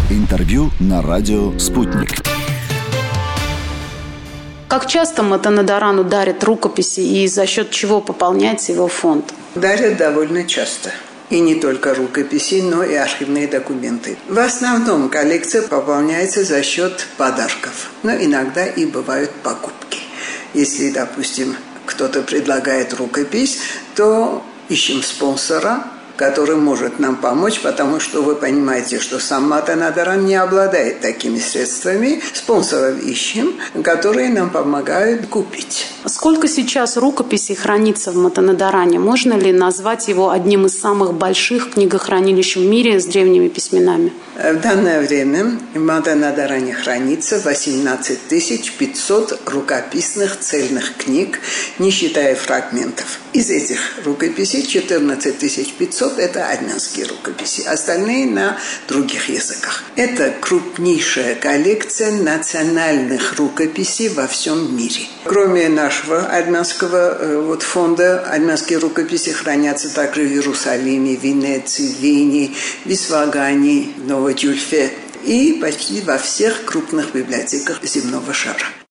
Интервью на радио «Спутник». Как часто Матанадарану дарят рукописи и за счет чего пополняется его фонд? Дарят довольно часто. И не только рукописи, но и архивные документы. В основном коллекция пополняется за счет подарков, но иногда и бывают покупки. Если, допустим, кто-то предлагает рукопись, то ищем спонсора, который может нам помочь, потому что вы понимаете, что сам Матанадаран не обладает такими средствами. Спонсоров ищем, которые нам помогают купить. Сколько сейчас рукописей хранится в Матанадаране? Можно ли назвать его одним из самых больших книгохранилищ в мире с древними письменами? В данное время в Матанадаране хранится 18 500 рукописных цельных книг, не считая фрагментов. Из этих рукописей 14 500 – это армянские рукописи, остальные на других языках. Это крупнейшая коллекция национальных рукописей во всем мире. Кроме нашего армянского фонда, армянские рукописи хранятся также в Иерусалиме, Венеции, Вене, Висвагане, Новотюльфе и почти во всех крупных библиотеках земного шара.